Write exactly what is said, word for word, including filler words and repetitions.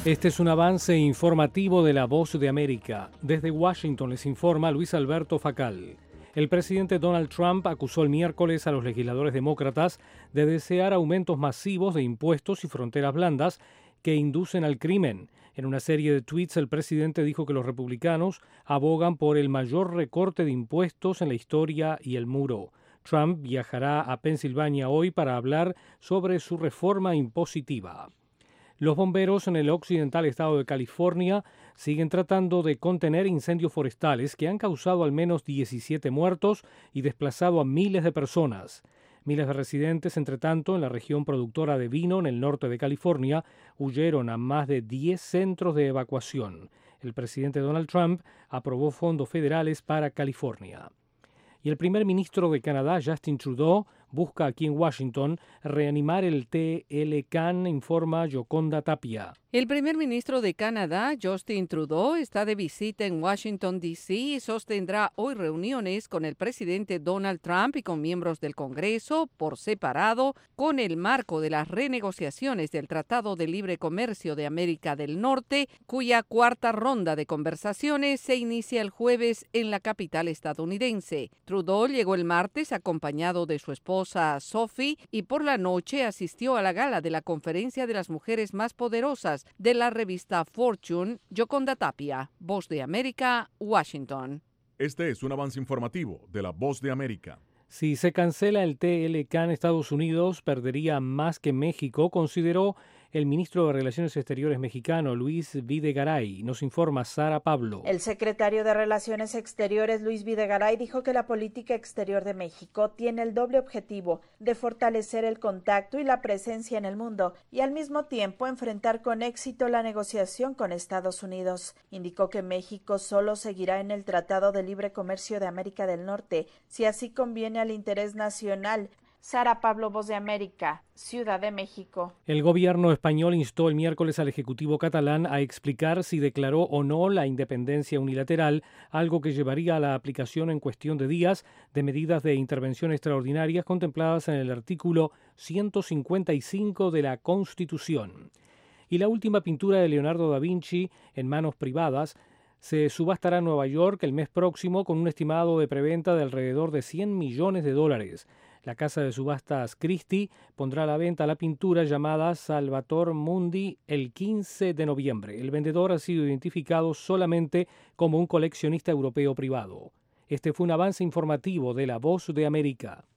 Este es un avance informativo de La Voz de América. Desde Washington les informa Luis Alberto Facal. El presidente Donald Trump acusó el miércoles a los legisladores demócratas de desear aumentos masivos de impuestos y fronteras blandas que inducen al crimen. En una serie de tweets, el presidente dijo que los republicanos abogan por el mayor recorte de impuestos en la historia y el muro. Trump viajará a Pensilvania hoy para hablar sobre su reforma impositiva. Los bomberos en el occidental estado de California siguen tratando de contener incendios forestales que han causado al menos diecisiete muertos y desplazado a miles de personas. Miles de residentes, entre tanto, en la región productora de vino en el norte de California, huyeron a más de diez centros de evacuación. El presidente Donald Trump aprobó fondos federales para California. Y el primer ministro de Canadá, Justin Trudeau, busca aquí en Washington reanimar el T L C A N, informa Yoconda Tapia. El primer ministro de Canadá, Justin Trudeau, está de visita en Washington, D C y sostendrá hoy reuniones con el presidente Donald Trump y con miembros del Congreso por separado con el marco de las renegociaciones del Tratado de Libre Comercio de América del Norte, cuya cuarta ronda de conversaciones se inicia el jueves en la capital estadounidense. Trudeau llegó el martes acompañado de su esposa Sophie y por la noche asistió a la gala de la Conferencia de las Mujeres Más Poderosas de la revista Fortune. Yoconda Tapia, Voz de América, Washington. Este es un avance informativo de la Voz de América. Si se cancela el T L C A N, Estados Unidos perdería más que México, consideró el ministro de Relaciones Exteriores mexicano, Luis Videgaray. Nos informa Sara Pablo. El secretario de Relaciones Exteriores, Luis Videgaray, dijo que la política exterior de México tiene el doble objetivo de fortalecer el contacto y la presencia en el mundo y al mismo tiempo enfrentar con éxito la negociación con Estados Unidos. Indicó que México solo seguirá en el Tratado de Libre Comercio de América del Norte si así conviene al interés nacional. Sara Pablo, Voz de América, Ciudad de México. El gobierno español instó el miércoles al Ejecutivo catalán a explicar si declaró o no la independencia unilateral, algo que llevaría a la aplicación en cuestión de días de medidas de intervención extraordinarias contempladas en el artículo ciento cincuenta y cinco de la Constitución. Y la última pintura de Leonardo da Vinci en manos privadas se subastará en Nueva York el mes próximo con un estimado de preventa de alrededor de cien millones de dólares. La casa de subastas Christie pondrá a la venta la pintura llamada Salvator Mundi el quince de noviembre. El vendedor ha sido identificado solamente como un coleccionista europeo privado. Este fue un avance informativo de La Voz de América.